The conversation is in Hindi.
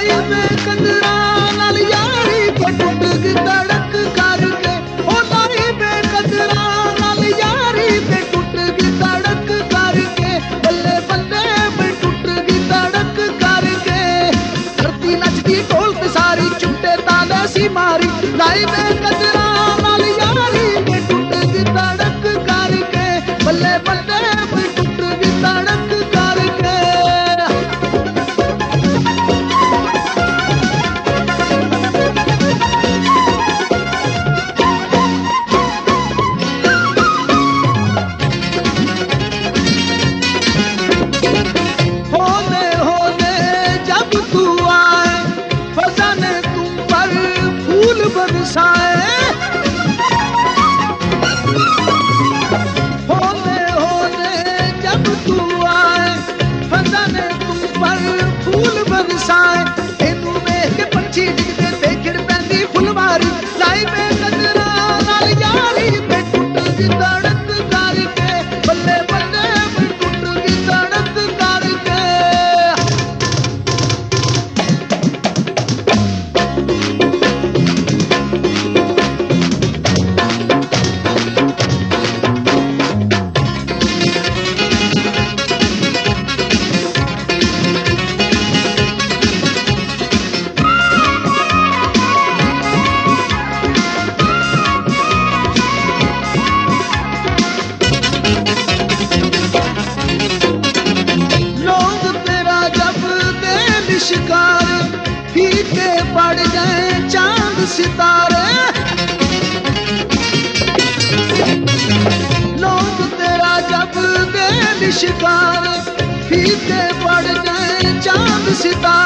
लाई में कंजरा नाल यारी को टूट गई धड़क करके, ओ लाई में कंजरा नाल यारी पे टूट गई धड़क करके, बल्ले बल्ले में टूट गई धड़क करके। धरती नचती ढोल पे सारी चुटे ताले सी मारी, लाई में कंजरा नाल यारी पे टूट गई धड़क करके, बल्ले बल्ले में टूट गई धड़क करके। बरसाए होने जब तू आए, फसाने तुम पर फूल बरसाए। तेनू वेख के पंछी डिगदे ते खिड़ पैंदी फुलवारी, लाई में कंजरा नाल यारी पे टूट गई धड़क करके, बल्ले बल्ले पे टूट गई धड़क करके। शिकार फीके पड़ गए चांद सितारे, लोग तेरा जब दे शिकार फीके पड़ गए चांद सितारे।